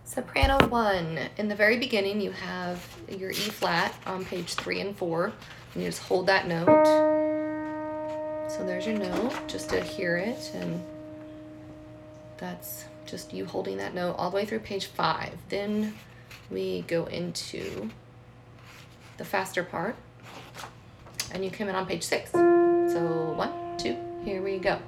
Soprano 1. In the very beginning, you have your E flat on page 3 and 4. And you just hold that note. So there's your note, just to hear it. And that's just you holding that note all the way through page 5. Then we go into the faster part. And you come in on page 6. So 1, 2, here we go.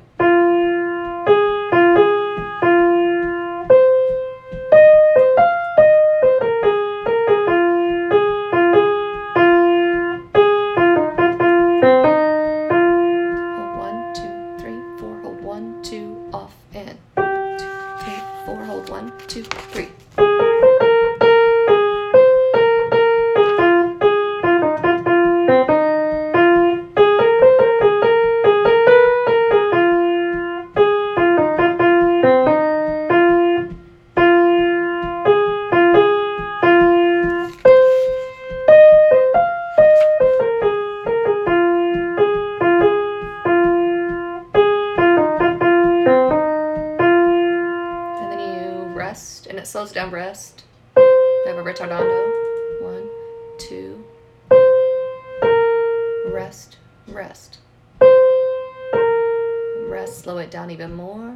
And it slows down rest. We have a ritardando. 1, 2. Rest, rest. Rest, slow it down even more.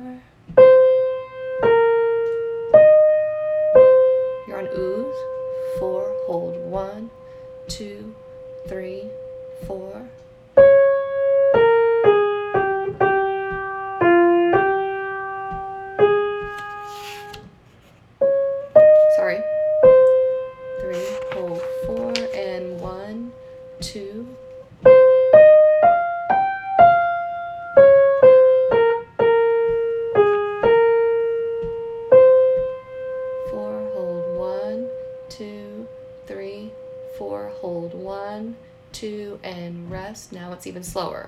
You're on ooze. 4, hold 1, 2, 3, 4. Sorry. 3, hold 4, and 1, 2. 4, hold 1, 2, 3, 4, hold 1, 2, and rest. Now it's even slower.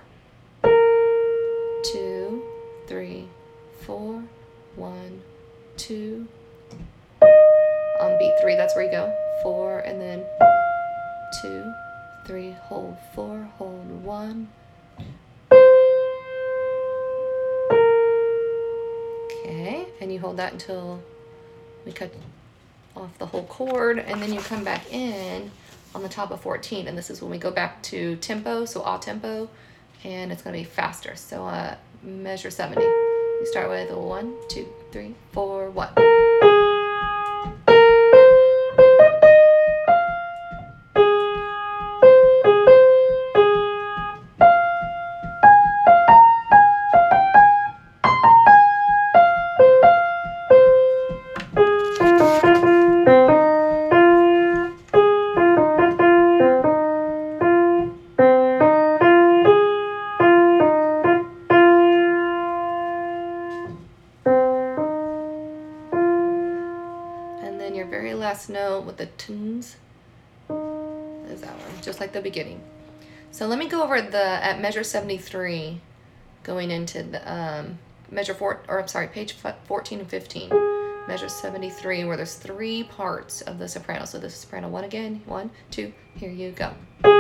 2, 3, 4, 1, 2. On beat 3, that's where you go. 4, and then 2, 3, hold 4, hold 1. Okay, and you hold that until we cut off the whole chord, and then you come back in on the top of 14, and this is when we go back to tempo, so a tempo, and it's going to be faster. So measure 70. You start with 1, 2, 3, 4, 1. Your very last note with the tunes is that one, just like the beginning. So let me go over at measure 73, going into the measure 4, or I'm sorry, page 14 and 15. Measure 73, where there's 3 parts of the soprano. So the soprano 1 again, 1, 2, here you go.